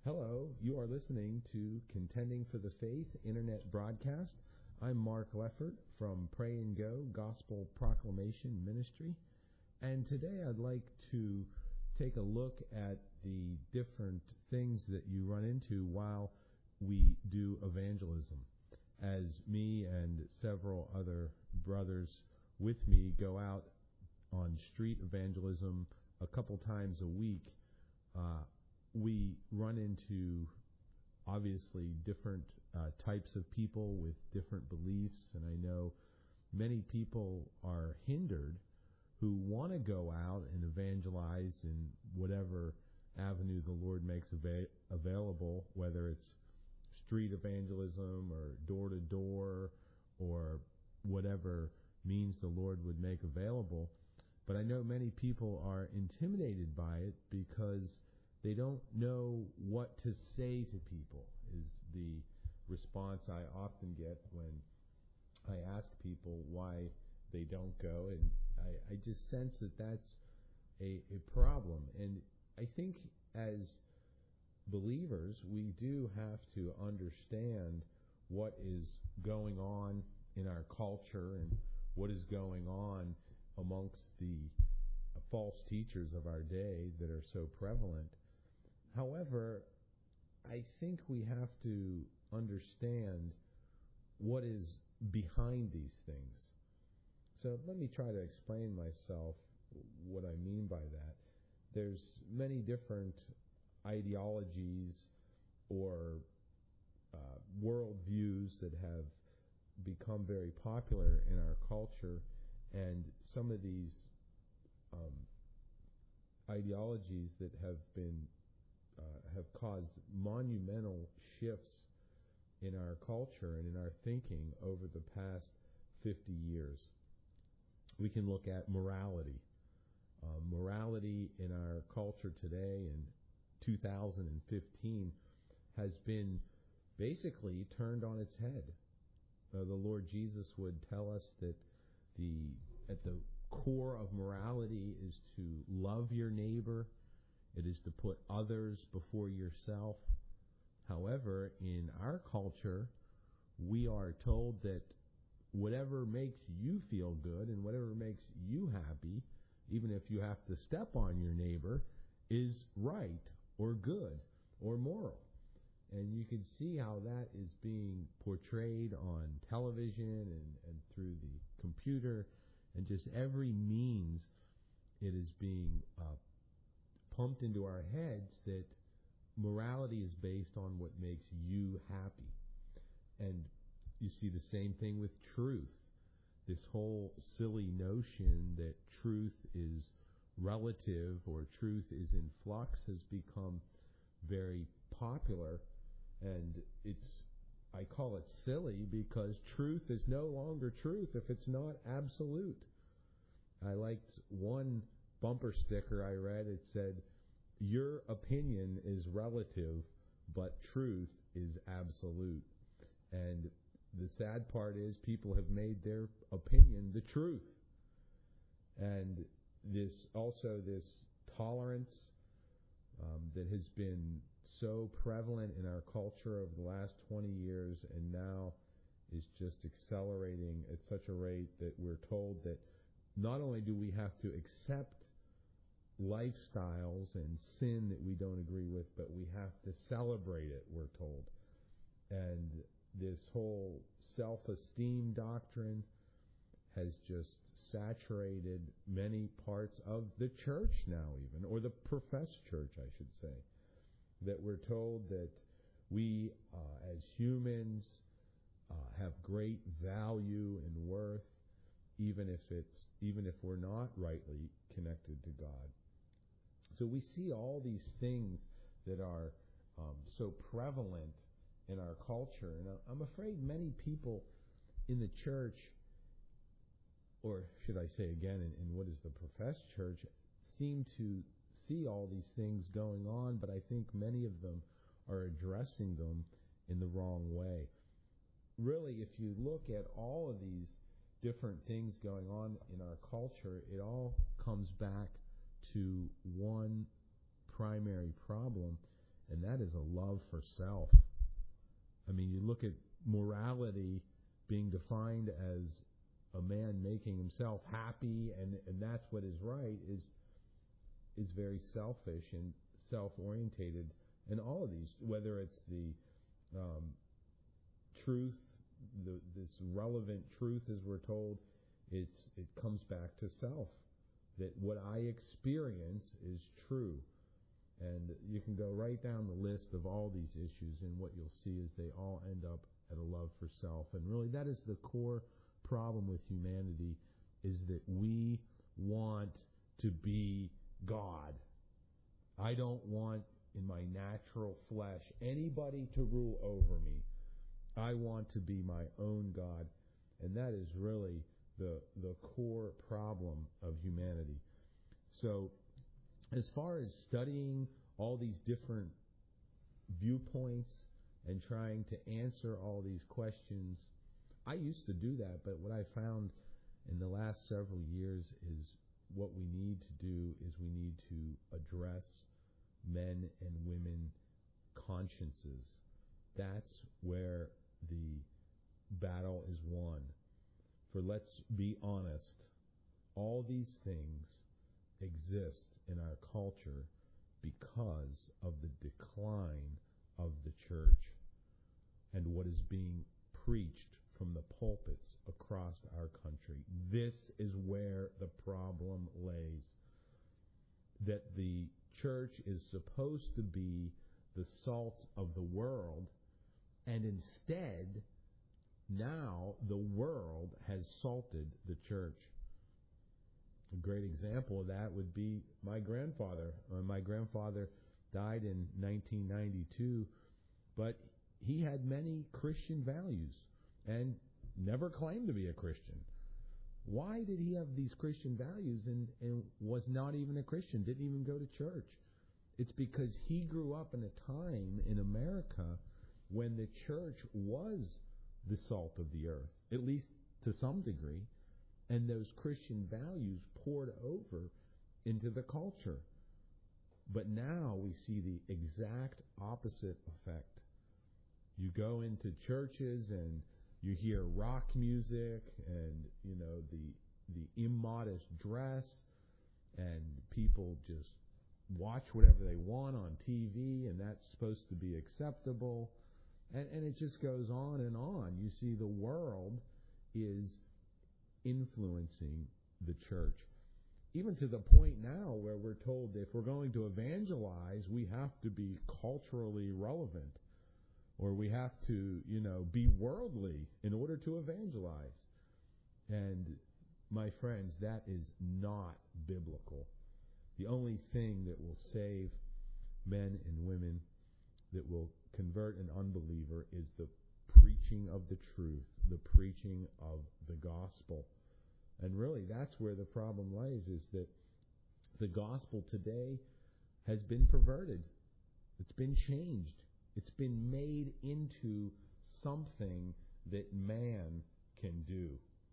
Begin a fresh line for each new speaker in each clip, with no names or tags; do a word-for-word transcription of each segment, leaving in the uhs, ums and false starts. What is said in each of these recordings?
Hello, you are listening to Contending for the Faith Internet broadcast. I'm Mark Leffert from Pray and Go Gospel Proclamation Ministry, and today I'd like to take a look at the different things that you run into while we do evangelism, as me and several other brothers with me go out on street evangelism a couple times a week. Uh, we run into, obviously, different uh, types of people with different beliefs, and I know many people are hindered who want to go out and evangelize in whatever avenue the Lord makes ava- available, whether it's street evangelism or door-to-door or whatever means the Lord would make available. But I know many people are intimidated by it because they don't know what to say to people, is the response I often get when I ask people why they don't go. And I, I just sense that that's a, a problem. And I think as believers, we do have to understand what is going on in our culture and what is going on amongst the false teachers of our day that are so prevalent. However, I think we have to understand what is behind these things. So let me try to explain myself what I mean by that. There's many different ideologies or uh, worldviews that have become very popular in our culture, and some of these um, ideologies that have been Uh, have caused monumental shifts in our culture and in our thinking over the past fifty years. We can look at morality. Uh, morality in our culture today in two thousand fifteen has been basically turned on its head. Uh, the Lord Jesus would tell us that the at the core of morality is to love your neighbor. It is to put others before yourself. However, in our culture, we are told that whatever makes you feel good and whatever makes you happy, even if you have to step on your neighbor, is right or good or moral. And you can see how that is being portrayed on television and, and through the computer and just every means it is being uh, pumped into our heads that morality is based on what makes you happy. And you see the same thing with truth. This whole silly notion that truth is relative or truth is in flux has become very popular, and it's I call it silly because truth is no longer truth if it's not absolute. I liked one bumper sticker I read. It said, "Your opinion is relative, but truth is absolute." And the sad part is people have made their opinion the truth. And this also this tolerance um, that has been so prevalent in our culture over the last twenty years and now is just accelerating at such a rate that we're told that not only do we have to accept lifestyles and sin that we don't agree with, but we have to celebrate it, we're told. And this whole self-esteem doctrine has just saturated many parts of the church now even, or the professed church, I should say, that we're told that we uh, as humans uh, have great value and worth, even if it's even if we're not rightly connected to God. So we see all these things that are um, so prevalent in our culture, and I'm afraid many people in the church, or should I say again, in, in what is the professed church, seem to see all these things going on, but I think many of them are addressing them in the wrong way. Really, if you look at all of these different things going on in our culture, it all comes back to one primary problem, and that is a love for self. I mean, you look at morality being defined as a man making himself happy, and, and that's what is right, is is very selfish and self-orientated. And all of these, whether it's the um, truth, the, this relevant truth, as we're told, it's it comes back to self. That what I experience is true. And you can go right down the list of all these issues, and what you'll see is they all end up at a love for self. And really, that is the core problem with humanity, is that we want to be God. I don't want, in my natural flesh, anybody to rule over me. I want to be my own God. And that is really the the core problem of humanity. So, as far as studying all these different viewpoints and trying to answer all these questions, I used to do that, but what I found in the last several years is what we need to do is we need to address men and women consciences. That's where the battle is won. For let's be honest, all these things exist in our culture because of the decline of the church and what is being preached from the pulpits across our country. This is where the problem lays. That the church is supposed to be the salt of the world, and instead, now the world has salted the church. A great example of that would be my grandfather. Uh, my grandfather died in nineteen ninety-two, but he had many Christian values and never claimed to be a Christian. Why did he have these Christian values and, and was not even a Christian, didn't even go to church? It's because he grew up in a time in America when the church was the salt of the earth, at least to some degree, and those Christian values poured over into the culture. But now we see the exact opposite effect. You go into churches and you hear rock music and, you know, the the immodest dress, and people just watch whatever they want on T V, and that's supposed to be acceptable. And, and it just goes on and on. You see, the world is influencing the church, even to the point now where we're told that if we're going to evangelize, we have to be culturally relevant, or we have to, you know, be worldly in order to evangelize. And my friends, that is not biblical. The only thing that will save men and women, that will convert an unbeliever, is the preaching of the truth, the preaching of the gospel. And really, that's where the problem lies, is that the gospel today has been perverted. It's been changed. It's been made into something that man can do.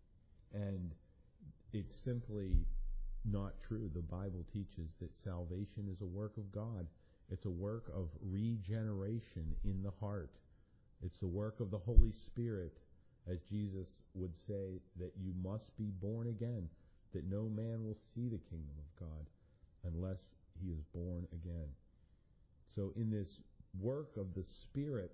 And it's simply not true. The Bible teaches that salvation is a work of God. It's a work of regeneration in the heart. It's the work of the Holy Spirit, as Jesus would say, that you must be born again, that no man will see the kingdom of God unless he is born again. So in this work of the Spirit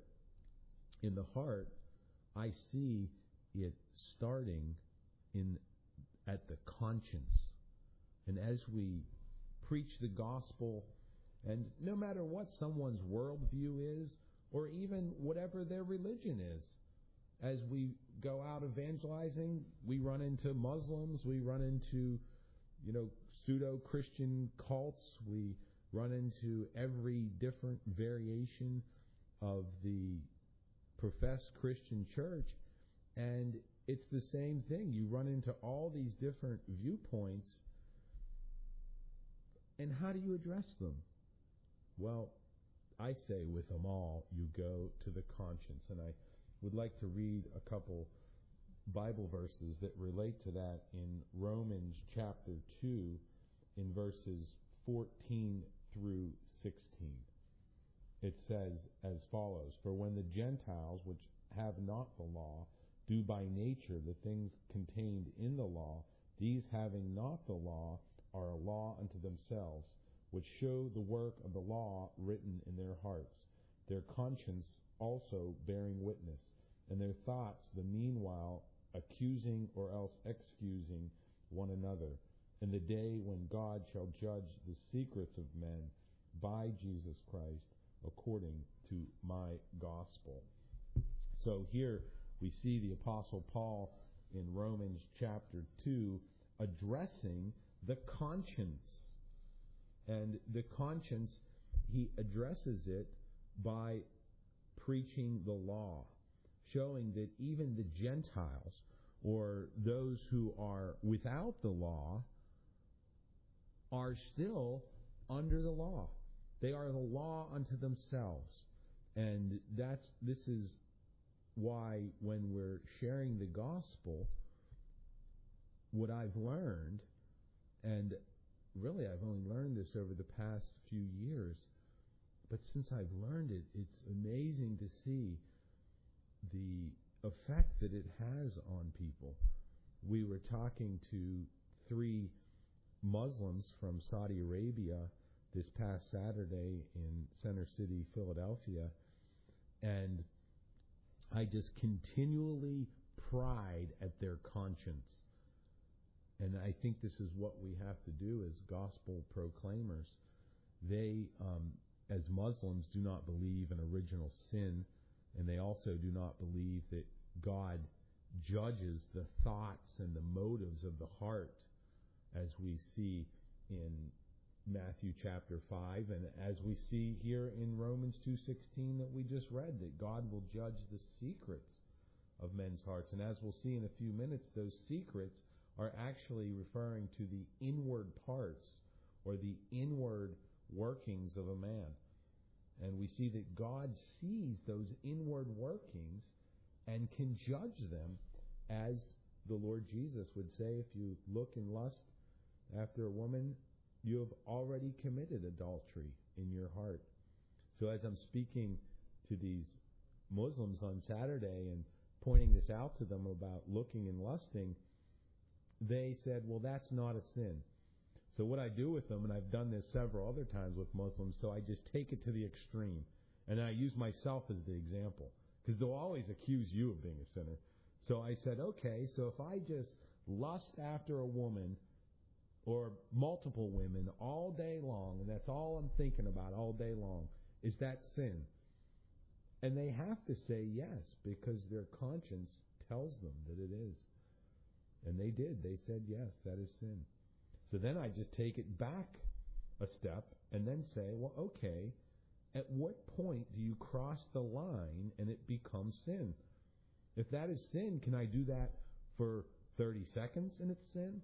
in the heart, I see it starting in at the conscience. And as we preach the gospel, and no matter what someone's worldview is, or even whatever their religion is, as we go out evangelizing, we run into Muslims, we run into, you know, pseudo-Christian cults, we run into every different variation of the professed Christian church, and it's the same thing. You run into all these different viewpoints, and how do you address them? Well, I say with them all, you go to the conscience. And I would like to read a couple Bible verses that relate to that in Romans chapter two, in verses fourteen through sixteen. it says as follows, "For when the Gentiles, which have not the law, do by nature the things contained in the law, these having not the law are a law unto themselves, which show the work of the law written in their hearts, their conscience also bearing witness, and their thoughts the meanwhile accusing or else excusing one another, in the day when God shall judge the secrets of men by Jesus Christ, according to my gospel." So here we see the Apostle Paul in Romans chapter two addressing the conscience. And the conscience, he addresses it by preaching the law, showing that even the Gentiles, or those who are without the law, are still under the law. They are the law unto themselves. And that's this is why when we're sharing the gospel, what I've learned, and really I've only learned this over the past few years, but since I've learned it, it's amazing to see the effect that it has on people. We were talking to three Muslims from Saudi Arabia this past Saturday in Center City, Philadelphia, and I just continually pried at their conscience. And I think this is what we have to do as gospel proclaimers. They, um, as Muslims, do not believe in original sin, and they also do not believe that God judges the thoughts and the motives of the heart, as we see in Matthew chapter five, and as we see here in Romans two sixteen that we just read, that God will judge the secrets of men's hearts. And as we'll see in a few minutes, those secrets are actually referring to the inward parts or the inward workings of a man. And we see that God sees those inward workings and can judge them, as the Lord Jesus would say, if you look in lust after a woman, you have already committed adultery in your heart. So as I'm speaking to these Muslims on Saturday and pointing this out to them about looking and lusting, they said, well, that's not a sin. So what I do with them, and I've done this several other times with Muslims, so I just take it to the extreme. And I use myself as the example, because they'll always accuse you of being a sinner. So I said, okay, so if I just lust after a woman or multiple women all day long, and that's all I'm thinking about all day long, is that sin? And they have to say yes, because their conscience tells them that it is. And they did. They said, yes, that is sin. So then I just take it back a step and then say, well, okay, at what point do you cross the line and it becomes sin? If that is sin, can I do that for thirty seconds and it's sin?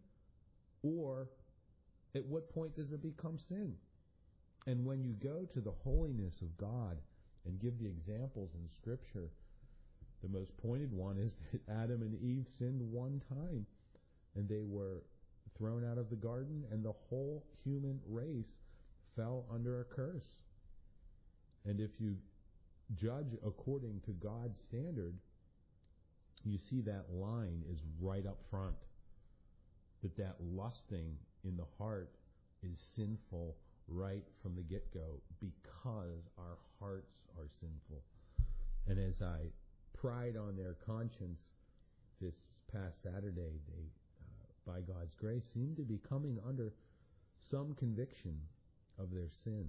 Or at what point does it become sin? And when you go to the holiness of God and give the examples in Scripture, the most pointed one is that Adam and Eve sinned one time, and they were thrown out of the garden, and the whole human race fell under a curse. And if you judge according to God's standard, you see that line is right up front, that that lusting in the heart is sinful right from the get-go, because our hearts are sinful. And as I pried on their conscience this past Saturday, they, uh, by God's grace, seem to be coming under some conviction of their sin.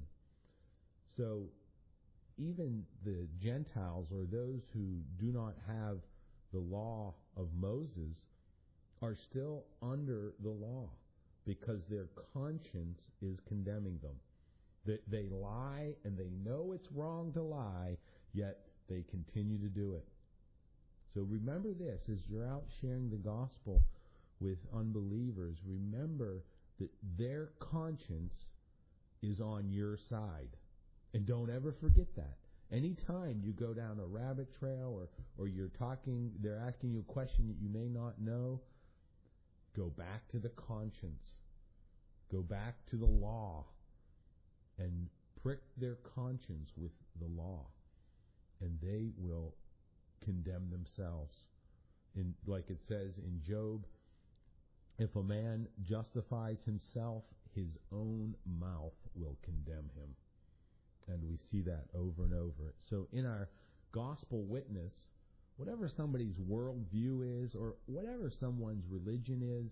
So even the Gentiles, or those who do not have the law of Moses, are still under the law, because their conscience is condemning them. They, they lie, and they know it's wrong to lie, yet they continue to do it. So remember this, as you're out sharing the gospel with unbelievers, remember that their conscience is on your side. And don't ever forget that. Anytime you go down a rabbit trail, or, or you're talking, they're asking you a question that you may not know, go back to the conscience. Go back to the law and trick their conscience with the law, and they will condemn themselves. In, like it says in Job, if a man justifies himself, his own mouth will condemn him. And we see that over and over. So in our gospel witness, whatever somebody's worldview is, or whatever someone's religion is,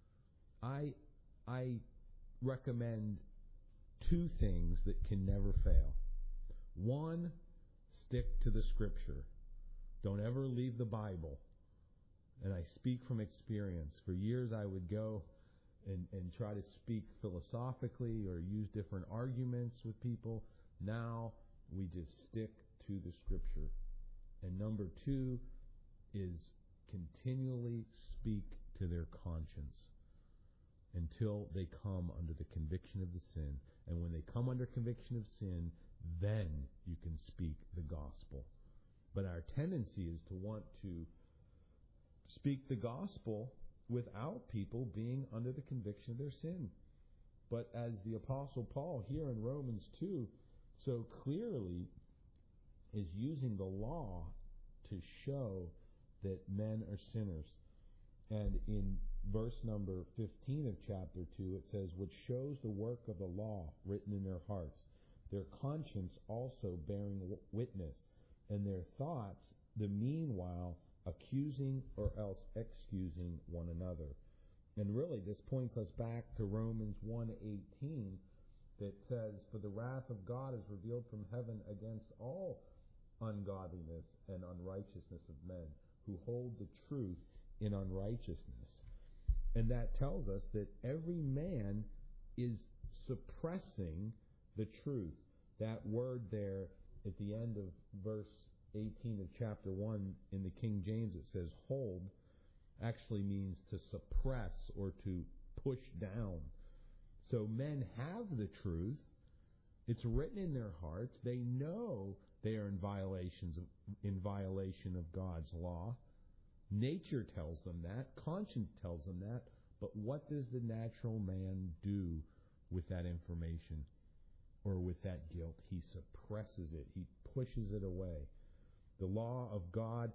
I I recommend two things that can never fail. One, stick to the Scripture. Don't ever leave the Bible. And I speak from experience. For years I would go and, and try to speak philosophically or use different arguments with people. Now we just stick to the Scripture. And number two is continually speak to their conscience until they come under the conviction of the sin. And when they come under conviction of sin, then you can speak the gospel. But our tendency is to want to speak the gospel without people being under the conviction of their sin. But as the Apostle Paul here in Romans two so clearly is using the law to show that men are sinners. And in verse number fifteen of chapter two, it says, which shows the work of the law written in their hearts, their conscience also bearing w- witness, and their thoughts, the meanwhile, accusing or else excusing one another. And really, this points us back to Romans one eighteen, that says, for the wrath of God is revealed from heaven against all ungodliness and unrighteousness of men, who hold the truth in unrighteousness. And that tells us that every man is suppressing the truth. That word there at the end of verse eighteen of chapter one in the King James, it says hold, actually means to suppress or to push down. So men have the truth. It's written in their hearts. They know they are in violations of, in violation of God's law. Nature tells them that. Conscience tells them that. But what does the natural man do with that information or with that guilt? He suppresses it. He pushes it away. The law of God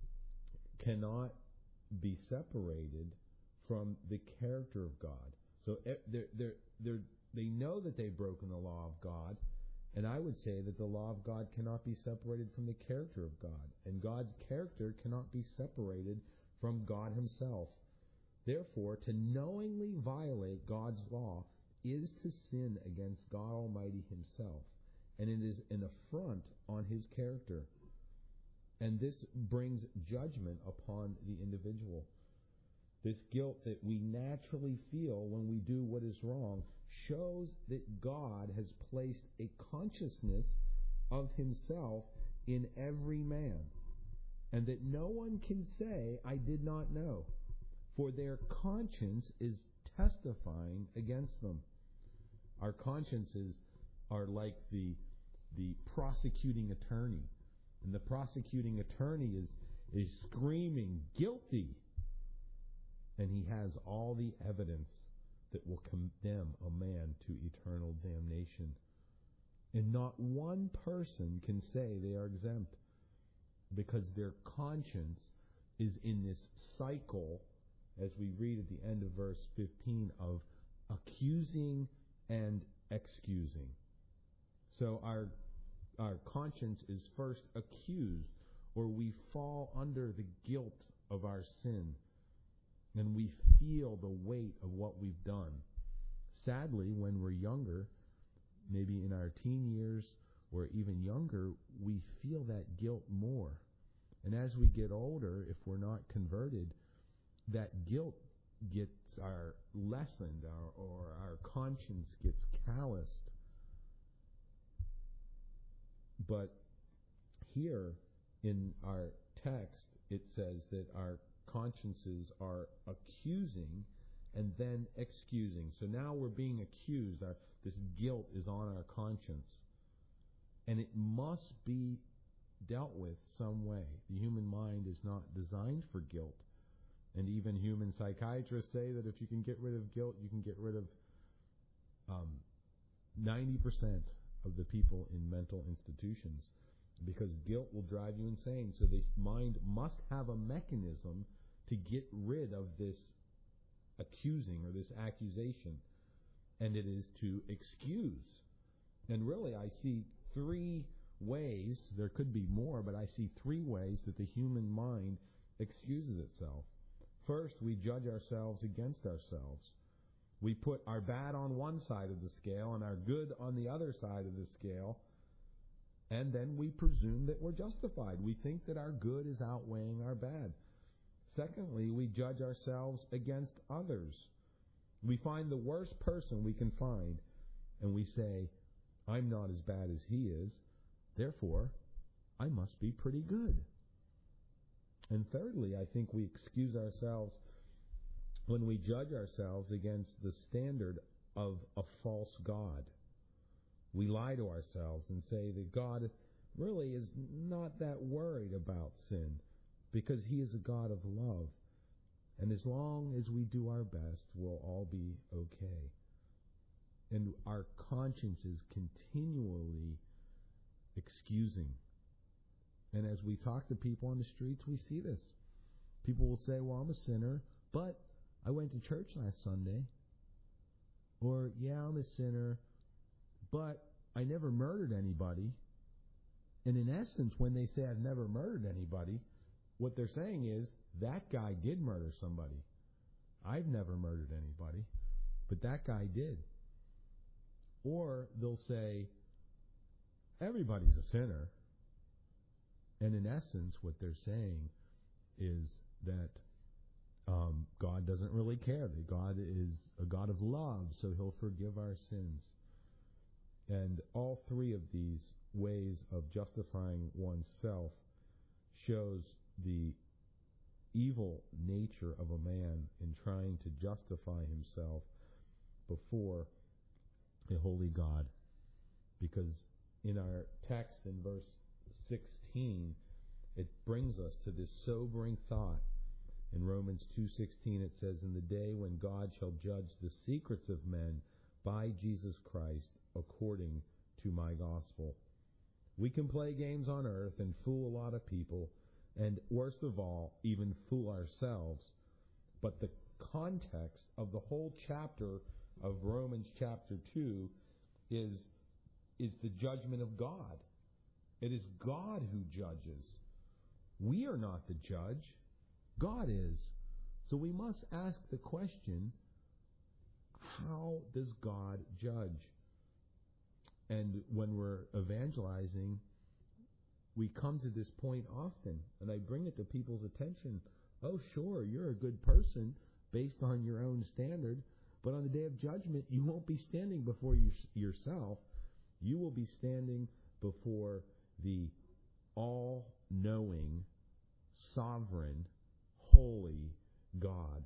cannot be separated from the character of God. So they're, they're, they're, they know that they've broken the law of God, and I would say that the law of God cannot be separated from the character of God, and God's character cannot be separated from God himself. Therefore, to knowingly violate God's law is to sin against God Almighty himself, and it is an affront on his character. And this brings judgment upon the individual. This guilt that we naturally feel when we do what is wrong shows that God has placed a consciousness of himself in every man, and that no one can say, I did not know, for their conscience is testifying against them. Our consciences are like the, the prosecuting attorney, and the prosecuting attorney is, is screaming, guilty. And he has all the evidence that will condemn a man to eternal damnation. And not one person can say they are exempt, because their conscience is in this cycle, as we read at the end of verse fifteen, of accusing and excusing. So our our conscience is first accused, or we fall under the guilt of our sin, and we feel the weight of what we've done. Sadly, when we're younger, maybe in our teen years or even younger, we feel that guilt more. And as we get older, if we're not converted, that guilt gets our lessened, our, or our conscience gets calloused. But here in our text, it says that our consciences are accusing and then excusing. So now we're being accused. Our, this guilt is on our conscience. And it must be dealt with some way. The human mind is not designed for guilt. And even human psychiatrists say that if you can get rid of guilt, you can get rid of um, ninety percent of the people in mental institutions, because guilt will drive you insane. So the mind must have a mechanism to get rid of this accusing or this accusation, and it is to excuse. And really, I see three ways, there could be more, but I see three ways that the human mind excuses itself. First, we judge ourselves against ourselves. We put our bad on one side of the scale and our good on the other side of the scale, and then we presume that we're justified. We think that our good is outweighing our bad. Secondly, we judge ourselves against others. We find the worst person we can find, and we say, I'm not as bad as he is, therefore, I must be pretty good. And thirdly, I think we excuse ourselves when we judge ourselves against the standard of a false God. We lie to ourselves and say that God really is not that worried about sin because he is a God of love. And as long as we do our best, we'll all be okay. And our conscience is continually excusing. And as we talk to people on the streets, we see this. People will say, well, I'm a sinner, but I went to church last Sunday. Or, yeah, I'm a sinner, but I never murdered anybody. And in essence, when they say I've never murdered anybody, what they're saying is, that guy did murder somebody. I've never murdered anybody, but that guy did. Or they'll say, everybody's a sinner. And in essence, what they're saying is that um, God doesn't really care. That God is a God of love, so he'll forgive our sins. And all three of these ways of justifying oneself shows the evil nature of a man in trying to justify himself before a holy God. Because in our text in verse sixteen, it brings us to this sobering thought. In Romans two sixteen it says, in the day when God shall judge the secrets of men by Jesus Christ according to my gospel. We can play games on earth and fool a lot of people, and worst of all, even fool ourselves. But the context of the whole chapter of Romans chapter two is, is the judgment of God. It is God who judges. We are not the judge. God is. So we must ask the question, how does God judge? And when we're evangelizing, we come to this point often, and I bring it to people's attention. Oh, sure, you're a good person based on your own standard, but on the day of judgment, you won't be standing before you, yourself. You will be standing before the all-knowing, sovereign, holy God.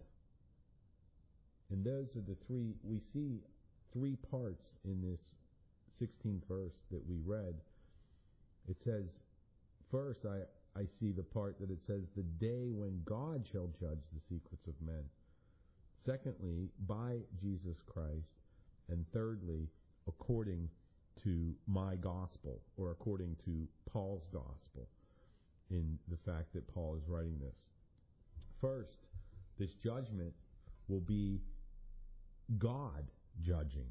And those are the three, we see three parts in this sixteenth verse that we read. It says, first, I, I see the part that it says, the day when God shall judge the secrets of men. Secondly, by Jesus Christ. And thirdly, according to my gospel, or according to Paul's gospel, in the fact that Paul is writing this. First, this judgment will be God judging.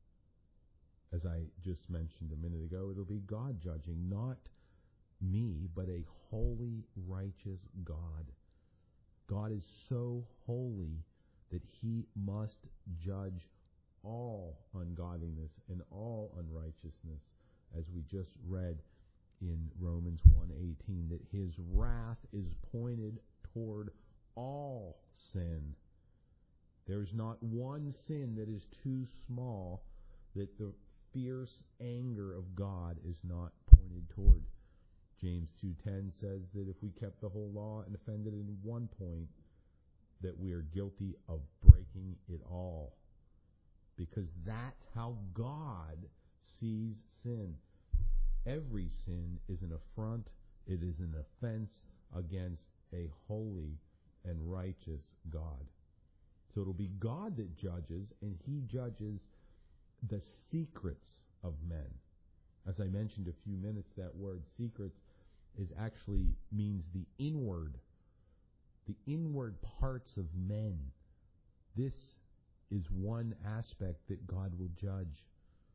As I just mentioned a minute ago, it'll be God judging, not me, but a holy, righteous God. God is so holy that he must judge all ungodliness and all unrighteousness, as we just read in Romans one eighteen, that his wrath is pointed toward all sin. There is not one sin that is too small that the fierce anger of God is not pointed toward. James two ten says that if we kept the whole law and offended in one point, that we are guilty of breaking it all. Because that's how God sees sin. Every sin is an affront, it is an offense against a holy and righteous God. So it'll be God that judges, and he judges the secrets of men. As I mentioned a few minutes, that word secrets is actually means the inward, the inward parts of men. This is one aspect that God will judge.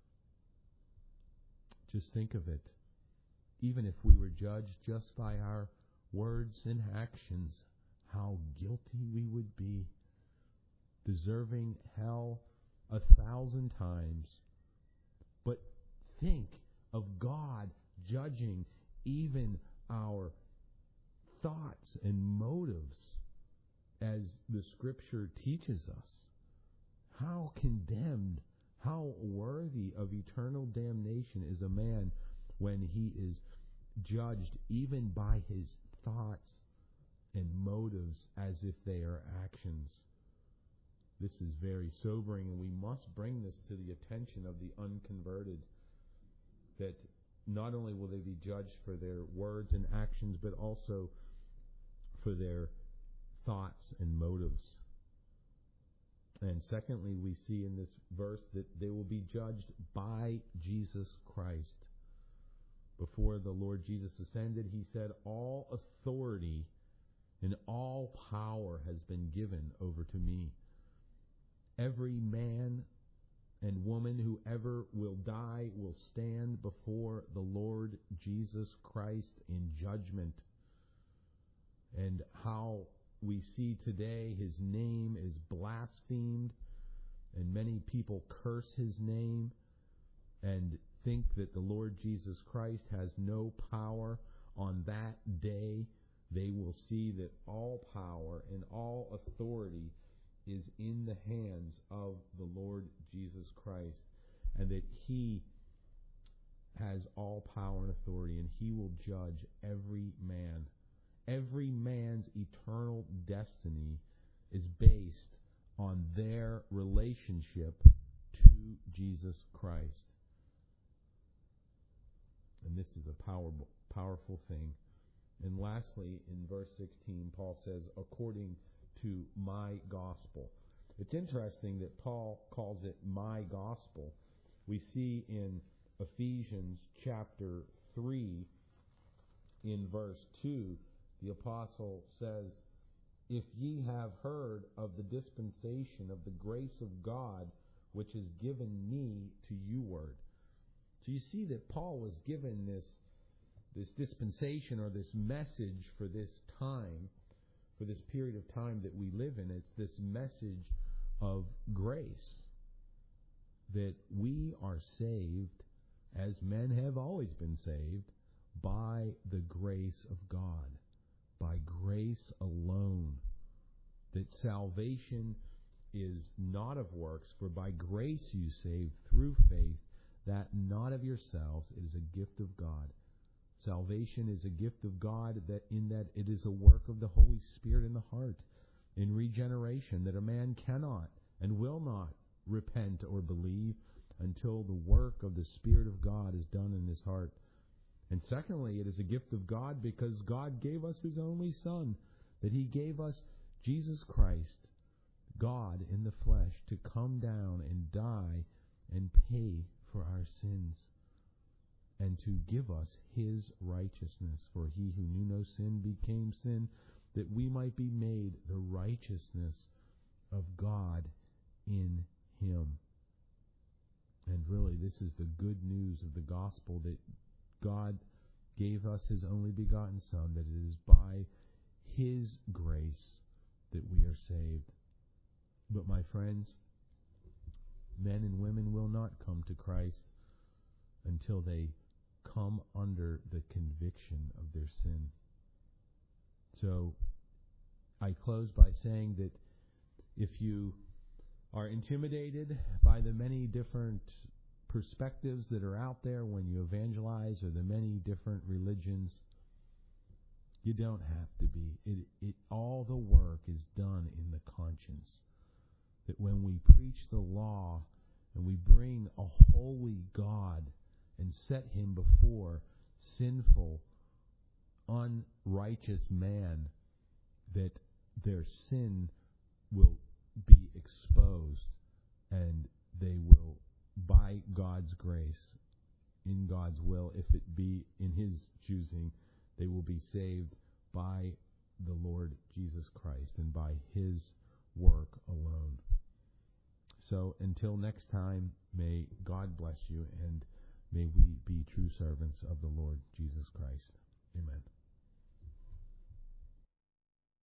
Just think of it. Even if we were judged just by our words and actions, how guilty we would be, deserving hell a thousand times. But think of God judging even our thoughts and motives, as the Scripture teaches us. How condemned, how worthy of eternal damnation is a man when he is judged even by his thoughts and motives as if they are actions. This is very sobering, and we must bring this to the attention of the unconverted, that not only will they be judged for their words and actions, but also for their thoughts and motives. And secondly, we see in this verse that they will be judged by Jesus Christ. Before the Lord Jesus ascended, he said, "All authority and all power has been given over to me. Every man and woman who ever will die will stand before the Lord Jesus Christ in judgment." And how we see today his name is blasphemed, and many people curse his name and think that the Lord Jesus Christ has no power. On that day, they will see that all power and all authority is in the hands of the Lord Jesus Christ, and that he has all power and authority, and he will judge every man. Every man's eternal destiny is based on their relationship to Jesus Christ. And this is a powerful, powerful thing. And lastly, in verse sixteen, Paul says, according to my gospel. It's interesting that Paul calls it my gospel. We see in Ephesians chapter three, in verse two, the apostle says, "If ye have heard of the dispensation of the grace of God, which is given me to you ward." So you see that Paul was given this, this dispensation, or this message for this time, for this period of time that we live in. It's this message of grace, that we are saved, as men have always been saved, by the grace of God, by grace alone. That salvation is not of works, for by grace you saved through faith, that not of yourselves, it is a gift of God. Salvation is a gift of God, that in that it is a work of the Holy Spirit in the heart, in regeneration, that a man cannot and will not repent or believe until the work of the Spirit of God is done in his heart. And secondly, it is a gift of God because God gave us his only Son, that he gave us Jesus Christ, God in the flesh, to come down and die and pay for our sins, and to give us his righteousness. For he who knew no sin became sin, that we might be made the righteousness of God in him. And really, this is the good news of the gospel, that God gave us his only begotten Son, that it is by his grace that we are saved. But my friends, men and women will not come to Christ until they come under the conviction of their sin. So I close by saying that if you are intimidated by the many different perspectives that are out there when you evangelize, or the many different religions, you don't have to be. It, it, all the work is done in the conscience. That when we preach the law and we bring a holy God and set him before sinful, unrighteous man, that their sin will be exposed, and they will, by God's grace, in God's will, if it be in His choosing, they will be saved by the Lord Jesus Christ and by His work alone. So until next time, may God bless you, and may we be true servants of the Lord Jesus Christ. Amen.